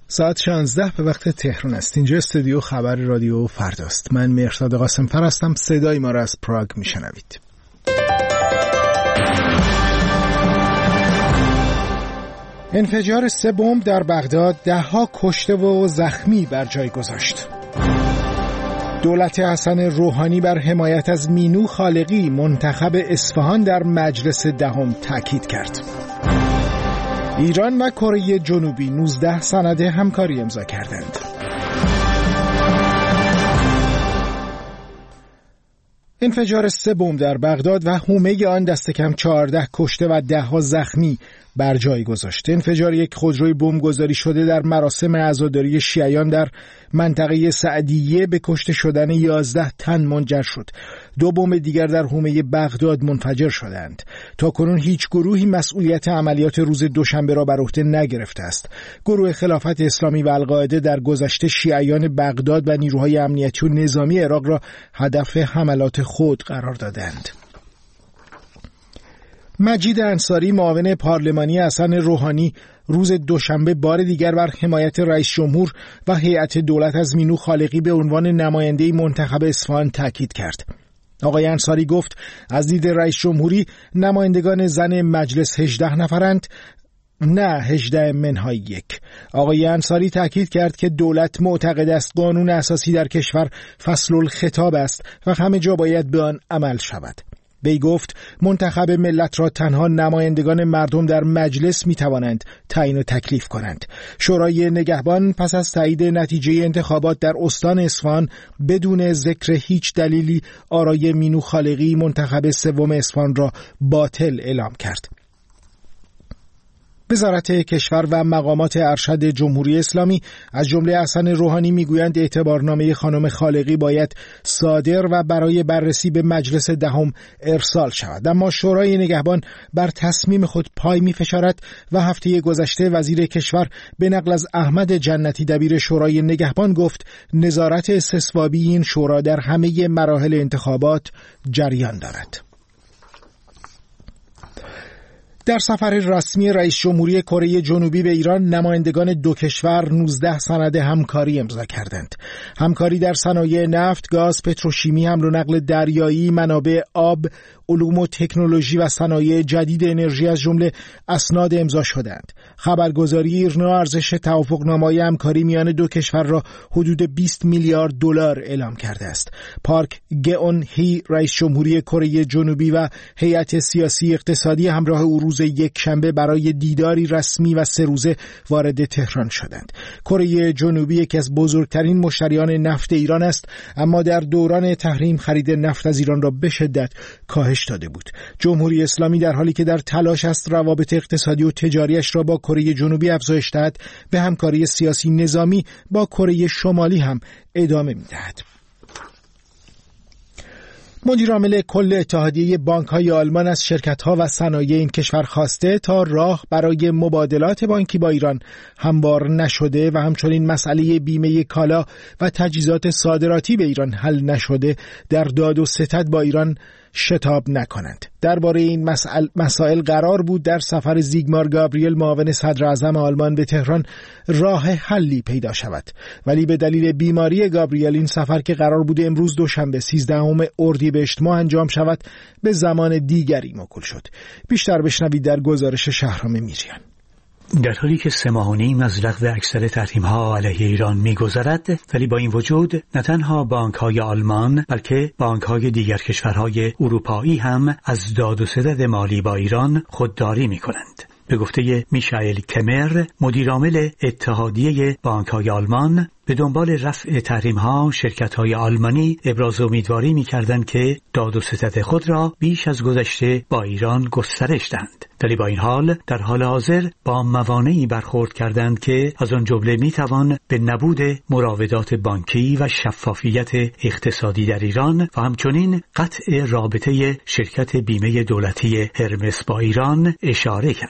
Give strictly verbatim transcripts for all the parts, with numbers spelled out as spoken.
ساعت شانزده به وقت تهران است. اینجا استودیو خبر رادیو فرداست. من مهرداد قاسم‌فر هستم. صدای ما را از پراگ میشنوید. انفجار سه بمب در بغداد ده‌ها کشته و زخمی بر جای گذاشت. دولت حسن روحانی بر حمایت از مینو خالقی منتخب اصفهان در مجلس دهم تاکید کرد. ایران و کره جنوبی نوزده سند همکاری امضا کردند. انفجار سه بمب در بغداد و حومه آن دست کم چهارده کشته و ده ها زخمی بر جای گذاشت. انفجار یک خودروی بمبگذاری شده در مراسم عزاداری شیعیان در منطقه سعدیه به کشته شدن یازده تن منجر شد. دو بمب دیگر در حومه بغداد منفجر شدند. تاکنون هیچ گروهی مسئولیت عملیات روز دوشنبه را بر عهده نگرفته است. گروه خلافت اسلامی و القاعده در گذشته شیعیان بغداد و نیروهای امنیتی و نظامی عراق را هدف حملات خود قرار دادند. مجید انصاری معاون پارلمانی حسن روحانی روز دوشنبه بار دیگر بر حمایت رئیس جمهور و هیئت دولت از مینو خالقی به عنوان نماینده منتخب اصفهان تاکید کرد. آقای انصاری گفت از دید رئیس جمهوری نمایندگان زن مجلس هجده نفرند، نه هجده منهای یک. آقای انصاری تاکید کرد که دولت معتقد است قانون اساسی در کشور فصل الخطاب است و همه جا باید به آن عمل شود. وی گفت منتخب ملت را تنها نمایندگان مردم در مجلس می توانند تعیین و تکلیف کنند. شورای نگهبان پس از تایید نتیجه انتخابات در استان اصفهان بدون ذکر هیچ دلیلی آرای مینو خالقی منتخب سوم اصفهان را باطل اعلام کرد. وزارت کشور و مقامات ارشد جمهوری اسلامی از جمله حسن روحانی میگویند اعتبارنامه خانم خالقی باید صادر و برای بررسی به مجلس دهم ارسال شود، اما شورای نگهبان بر تصمیم خود پای می‌فشارد و هفته گذشته وزیر کشور به نقل از احمد جنتی دبیر شورای نگهبان گفت نظارت استصوابی این شورا در همه مراحل انتخابات جریان دارد. در سفر رسمی رئیس جمهوری کره جنوبی به ایران نمایندگان دو کشور نوزده سند همکاری امضا کردند. همکاری در صنایع نفت، گاز، پتروشیمی، حمل و نقل دریایی، منابع آب، علوم و تکنولوژی و صنایع جدید انرژی از جمله اسناد امضا شدند. خبرگزاری ایرنا ارزش توافقنامه‌های همکاری میان دو کشور را حدود بیست میلیارد دلار اعلام کرده است. پارک گئون هی رئیس جمهوری کره جنوبی و هیئت سیاسی اقتصادی همراه او روز یک شنبه برای دیداری رسمی و سه روزه وارد تهران شدند. کره جنوبی یکی از بزرگترین مشتریان نفت ایران است، اما در دوران تحریم خرید نفت از ایران را به شدت کاهش داده بود. جمهوری اسلامی در حالی که در تلاش است روابط اقتصادی و تجاریش را با کره جنوبی افزایش دهد، به همکاری سیاسی نظامی با کره شمالی هم ادامه می‌دهد. مدیر عامل کل اتحادیه بانک‌های آلمان از شرکت‌ها و صنایع این کشور خواسته تا راه برای مبادلات بانکی با ایران هموار نشده و همچنین مسئله بیمه کالا و تجهیزات صادراتی به ایران حل نشده در داد و ستد با ایران شتاب نکنند. درباره این مسائل مسائل قرار بود در سفر زیگمار گابریل معاون صدر اعظم آلمان به تهران راه حلی پیدا شود، ولی به دلیل بیماری گابریل این سفر که قرار بود امروز دوشنبه سیزدهم اردیبهشت ماه انجام شود به زمان دیگری موکول شد. بیشتر بشنوید در گزارش شهرام میریان. در حالی که سه ماه و نیم از لغو اکثر تحریم‌ها علیه ایران می‌گذرد، ولی با این وجود نه تنها بانک‌های آلمان بلکه بانک‌های دیگر کشورهای اروپایی هم از داد و ستد مالی با ایران خودداری می‌کنند. به گفته میشائیل کمر، مدیر عامل اتحادیه بانک‌های آلمان، به دنبال رفع تحریم‌ها شرکت‌های آلمانی ابراز امیدواری می‌کردند که داد و ستد خود را بیش از گذشته با ایران گسترش دهند. ولی با این حال در حال حاضر با موانعی برخورد کردند که از آن جمله می‌توان به نبود مراودات بانکی و شفافیت اقتصادی در ایران و همچنین قطع رابطه شرکت بیمه دولتی هرمس با ایران اشاره کرد.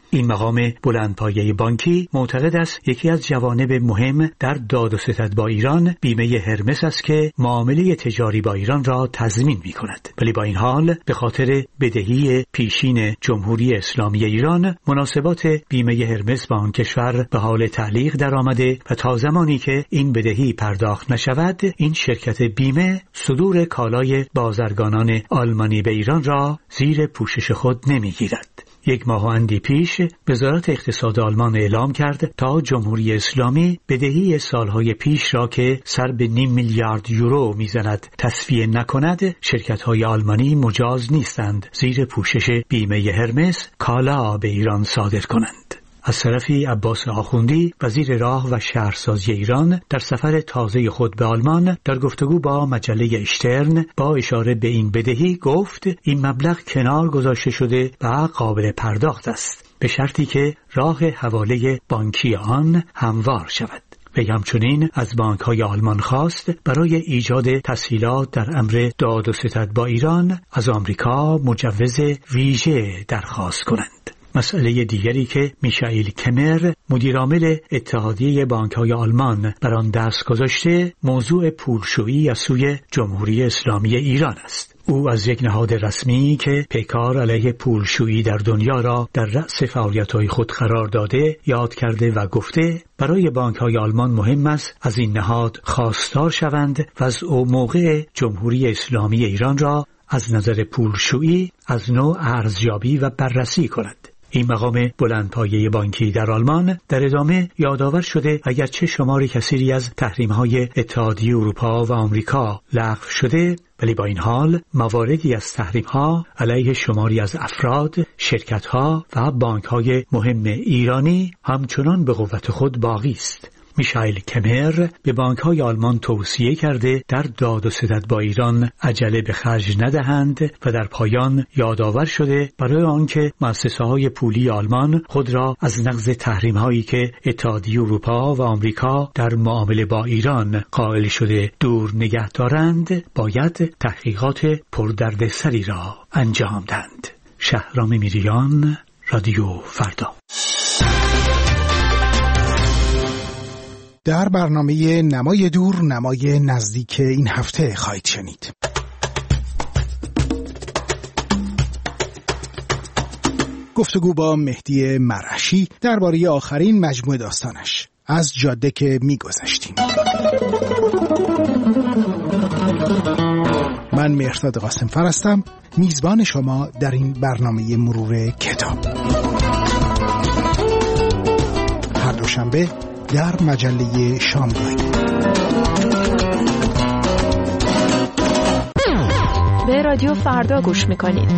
این مقام بلندپایه بانکی معتقد است یکی از جوانب مهم در داد و ستد با ایران بیمه هرمس است که معامله تجاری با ایران را تضمین می کند. ولی با این حال به خاطر بدهی پیشین جمهوری اسلامی ایران مناسبات بیمه هرمس با آن کشور به حال تعلیق در آمده و تا زمانی که این بدهی پرداخت نشود این شرکت بیمه صدور کالای بازرگانان آلمانی به ایران را زیر پوشش خود نمی گیرد. یک ماه و اندی پیش وزارت اقتصاد آلمان اعلام کرد تا جمهوری اسلامی بدهی سالهای پیش را که سر به نیم میلیارد یورو میزند تصفیه نکند، شرکت‌های آلمانی مجاز نیستند زیر پوشش بیمه هرمس کالا به ایران صادر کنند. از طرفی عباس آخوندی وزیر راه و شهرسازی ایران در سفر تازه خود به آلمان در گفتگو با مجله اشترن با اشاره به این بدهی گفت این مبلغ کنار گذاشته شده و قابل پرداخت است به شرطی که راه حواله بانکی آن هموار شود. و همچنین از بانک‌های آلمان خواست برای ایجاد تسهیلات در امر داد و ستد با ایران از آمریکا مجوز ویژه درخواست کنند. مسئله دیگری که میشائیل کمر مدیرعامل اتحادیه بانک‌های آلمان بر آن دست گذاشته موضوع پولشویی از سوی جمهوری اسلامی ایران است. او از یک نهاد رسمی که پیکار علیه پولشویی در دنیا را در رأس فعالیت‌های خود قرار داده یاد کرده و گفته برای بانک‌های آلمان مهم است از این نهاد خواستار شوند و از او موقع جمهوری اسلامی ایران را از نظر پولشویی از نوع ارزیابی و بررسی کند. این مقام بلندپایه بانکی در آلمان در ادامه یادآور شده اگرچه شمار کثیری از تحریم‌های اتحادیه اروپا و آمریکا لغو شده، ولی با این حال مواردی از تحریم‌ها علیه شماری از افراد، شرکت‌ها و بانک‌های مهم ایرانی همچنان به قوت خود باقی است. میشائیل کمر به بانک‌های آلمان توصیه کرده در داد و ستد با ایران عجله به خرج ندهند و در پایان یادآور شده برای آنکه مؤسسه‌های پولی آلمان خود را از نقض تحریم‌هایی که اتحادیه اروپا و آمریکا در معامله با ایران قائل شده دور نگه دارند، باید تحقیقات پردردسری را انجام دهند. شهرام میریان، رادیو فردا. در برنامه نمای دور نمای نزدیک این هفته خواهید شنید. گفتگو با مهدی مرعشی درباره آخرین مجموعه داستانش از جاده که می‌گذشتیم. من مهرداد قاسم‌فر هستم، میزبان شما در این برنامه مرور کتاب. هر دوشنبه در مجله شامگاهی. به رادیو فردا گوش میکنید.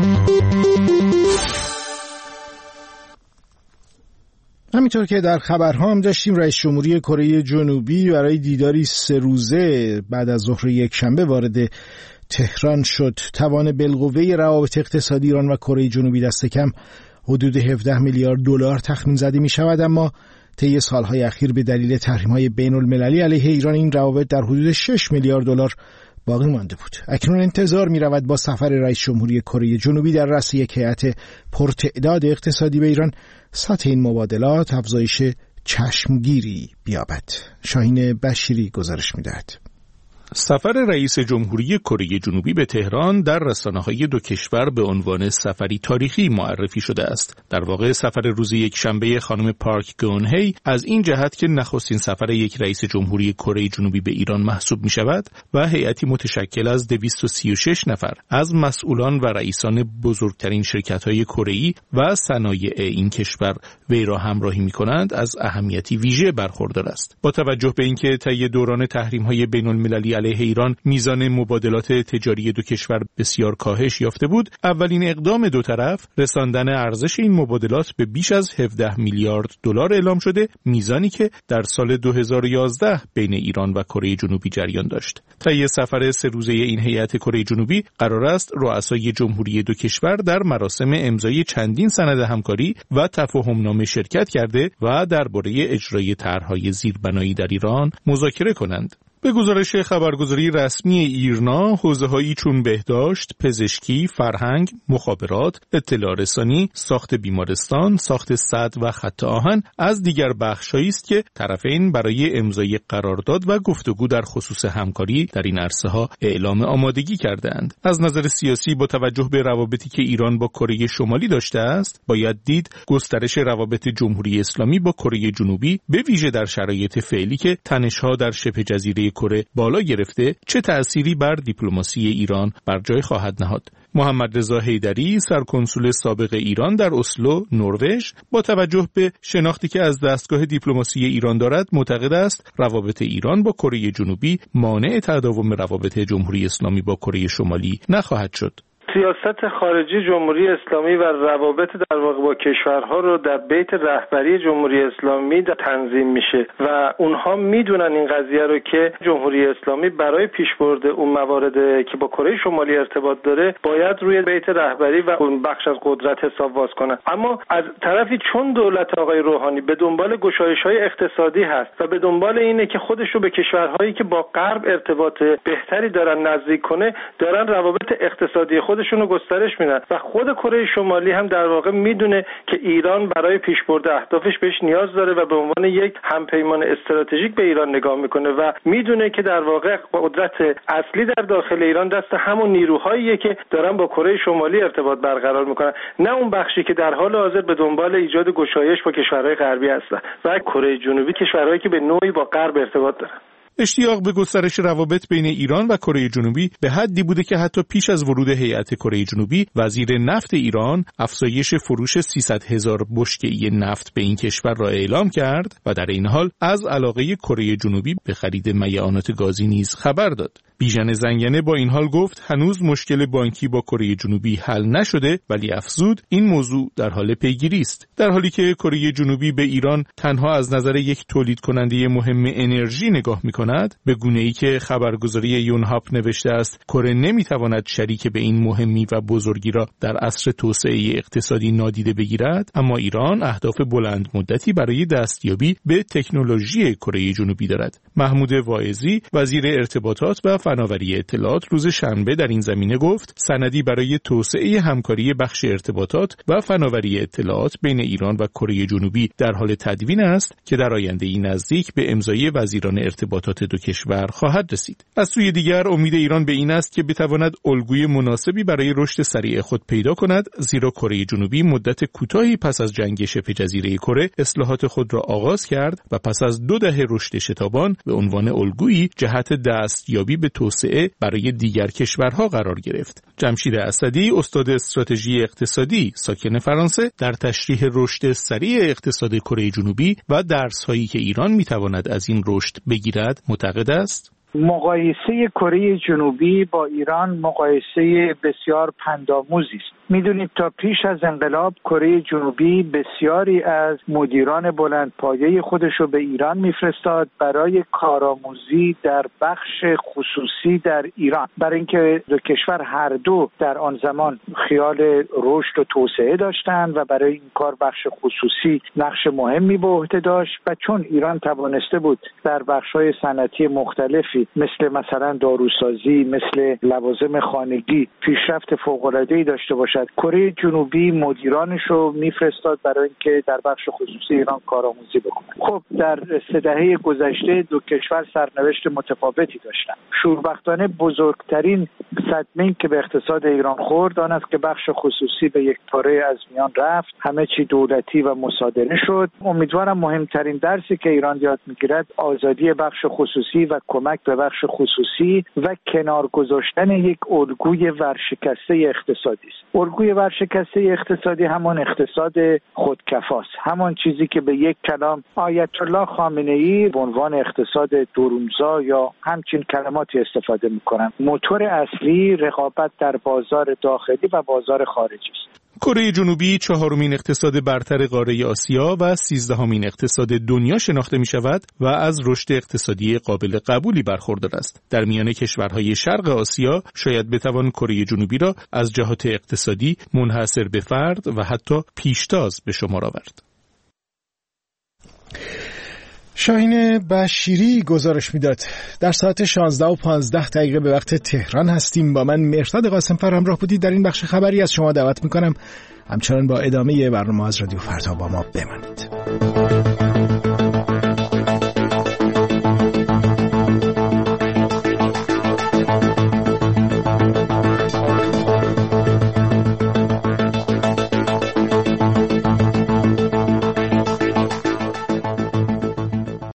همینطور که در خبرها هم داشتیم، رئیس جمهوری کره جنوبی برای دیداری سه روزه بعد از ظهر یک شنبه وارد تهران شد. توان بالقوه روابط اقتصادی ایران و کره جنوبی دست کم حدود هفده میلیارد دلار تخمین زده می شود، اما طی سالهای اخیر به دلیل تحریم‌های بین‌المللی علیه ایران این روابط در حدود شش میلیارد دلار باقی مانده بود. اکنون انتظار می‌رود با سفر رئیس جمهوری کره جنوبی در رأس یک هیئت پرتعداد اقتصادی به ایران سطح این مبادلات افزایش چشمگیری بیابد. شاهین بشیری گزارش می‌دهد. سفر رئیس جمهوری کره جنوبی به تهران در رسانه‌های دو کشور به عنوان سفری تاریخی معرفی شده است. در واقع سفر روز یک شنبه خانم پارک گون-هی از این جهت که نخستین سفر یک رئیس جمهوری کره جنوبی به ایران محسوب می‌شود و هیئتی متشکل از دویست و سی و شش نفر از مسئولان و رئیسان بزرگترین شرکت‌های کره‌ای و صنایع این کشور وی را همراهی می‌کنند از اهمیتی ویژه برخوردار است. با توجه به اینکه طی دوران تحریم‌های بین‌المللی علیه ایران میزان مبادلات تجاری دو کشور بسیار کاهش یافته بود، اولین اقدام دو طرف رساندن ارزش این مبادلات به بیش از هفده میلیارد دلار اعلام شده، میزانی که در سال دو هزار و یازده بین ایران و کره جنوبی جریان داشت. طی سفر سه روزه این هیئت کره جنوبی قرار است رؤسای جمهوری دو کشور در مراسم امضای چندین سند همکاری و تفاهمنامه شرکت کرده و درباره اجرای طرح‌های زیربنایی در ایران مذاکره کنند. به گزارش خبرگزاری رسمی ایرنا، حوزه‌هایی چون بهداشت، پزشکی، فرهنگ، مخابرات، اطلاع رسانی، ساخت بیمارستان، ساخت سد و خط آهن از دیگر بخش‌هایی است که طرفین برای امضای قرارداد و گفتگو در خصوص همکاری در این عرصه‌ها اعلام آمادگی کردند. از نظر سیاسی با توجه به روابطی که ایران با کره شمالی داشته است، باید دید گسترش روابط جمهوری اسلامی با کره جنوبی به ویژه در شرایط فعلی که تنش‌ها در شبه جزیره کره بالا گرفته چه تأثیری بر دیپلماسی ایران بر جای خواهد نهاد. محمد رضا حیدری، سرکنسول سابق ایران در اسلو، نروژ، با توجه به شناختی که از دستگاه دیپلماسی ایران دارد، معتقد است روابط ایران با کره جنوبی مانع تداوم روابط جمهوری اسلامی با کره شمالی نخواهد شد. سیاست خارجی جمهوری اسلامی و روابط در واقع با کشورها رو در بیت رهبری جمهوری اسلامی تنظیم میشه و اونها میدونن این قضیه رو که جمهوری اسلامی برای پیشبرد اون موارد که با کره شمالی ارتباط داره باید روی بیت رهبری و اون بخش از قدرت حساب باز کنن. اما از طرفی چون دولت آقای روحانی به دنبال گشایش‌های اقتصادی هست و به دنبال اینه که خودش رو به کشورهایی که با غرب ارتباط بهتری دارن نزدیک کنه، دارن روابط اقتصادی خود خودشونو گسترش میدن و خود کره شمالی هم در واقع میدونه که ایران برای پیشبرد اهدافش بهش نیاز داره و به عنوان یک همپیمان استراتژیک به ایران نگاه میکنه و میدونه که در واقع قدرت اصلی در داخل ایران دست همون نیروهاییه که دارن با کره شمالی ارتباط برقرار میکنن، نه اون بخشی که در حال حاضر به دنبال ایجاد گشایش با کشورهای غربی هستن. و کره جنوبی کشورهایی که به نوعی با غرب ارتباط دارن. اشتیاق به گسترش روابط بین ایران و کره جنوبی به حدی بوده که حتی پیش از ورود هیئت کره جنوبی، وزیر نفت ایران افزایش فروش سیصد هزار بشکه‌ای نفت به این کشور را اعلام کرد و در این حال از علاقه کره جنوبی به خرید میعانات گازی نیز خبر داد. بیژن زنگنه با این حال گفت هنوز مشکل بانکی با کره جنوبی حل نشده، ولی افزود این موضوع در حال پیگیری است. در حالی که کره جنوبی به ایران تنها از نظر یک تولید کننده مهم انرژی نگاه می‌کند، به گونه‌ای که خبرگزاری یونهاپ نوشته است کره نمی‌تواند شریک به این مهمی و بزرگی را در عصر توسعه اقتصادی نادیده بگیرد، اما ایران اهداف بلند مدتی برای دستیابی به تکنولوژی کره جنوبی دارد. محمود واعظی، وزیر ارتباطات و فناوری اطلاعات، روز شنبه در این زمینه گفت سندی برای توسعه همکاری بخش ارتباطات و فناوری اطلاعات بین ایران و کره جنوبی در حال تدوین است که در آینده‌ای نزدیک به امضای وزیران ارتباطات دو کشور خواهد رسید. از سوی دیگر امید ایران به این است که بتواند الگوی مناسبی برای رشد سریع خود پیدا کند، زیرا کره جنوبی مدت کوتاهی پس از جنگ شبه جزیره کره اصلاحات خود را آغاز کرد و پس از دو دهه رشد شتابان به عنوان الگویی جهت دستیابی به توسعه برای دیگر کشورها قرار گرفت. جمشید اسدی، استاد استراتژی اقتصادی ساکن فرانسه، در تشریح رشد سریع اقتصاد کره جنوبی و درس‌هایی که ایران می‌تواند از این رشد بگیرد معتقد است مقایسه کره جنوبی با ایران مقایسه بسیار پندآموزی است. میدونید تا پیش از انقلاب کره جنوبی بسیاری از مدیران بلندپایه خودش رو به ایران میفرستاد برای کارآموزی در بخش خصوصی در ایران، برای اینکه دو کشور هر دو در آن زمان خیال رشد و توسعه داشتند و برای این کار بخش خصوصی نقش مهمی به عهده داشت و چون ایران توانسته بود در بخش‌های صنعتی مختلفی مثل مثلا داروسازی، مثل لوازم خانگی پیشرفت فوق‌العاده‌ای داشته باشد، کره جنوبی مدیرانش رو میفرستاد برای اینکه در بخش خصوصی ایران کارآموزی بکنه. خب در سه دهه گذشته دو کشور سرنوشت متفاوتی داشتن. شوربختانه بزرگترین صدمه‌ای که به اقتصاد ایران خورد آن است که بخش خصوصی به یک پاره از میان رفت، همه چی دولتی و مصادره شد. امیدوارم مهمترین درسی که ایران یاد میگیرد آزادی بخش خصوصی و کمک به بخش خصوصی و کنار گذاشتن یک الگوی ورشکسته اقتصادی است. الگوی ورشکسته اقتصادی همان اقتصاد خودکفاست، همان چیزی که به یک کلام آیت الله خامنه‌ای به عنوان اقتصاد درونزا یا همچین کلماتی استفاده می‌کنند. موتور اصلی رقابت در بازار داخلی و بازار خارجی است. کره جنوبی چهارمین اقتصاد برتر قاره آسیا و سیزدهمین اقتصاد دنیا شناخته می شود و از رشد اقتصادی قابل قبولی برخوردار است. در میان کشورهای شرق آسیا شاید بتوان کره جنوبی را از جهات اقتصادی منحصر به فرد و حتی پیشتاز به شمار آورد. شاهین بشیری گزارش میداد. در ساعت شانزده و پانزده دقیقه به وقت تهران هستیم. با من مهرداد قاسمفر همراه بودید. در این بخش خبری از شما دعوت میکنم همچنان با ادامه برنامه از رادیو فردا با ما بمانید.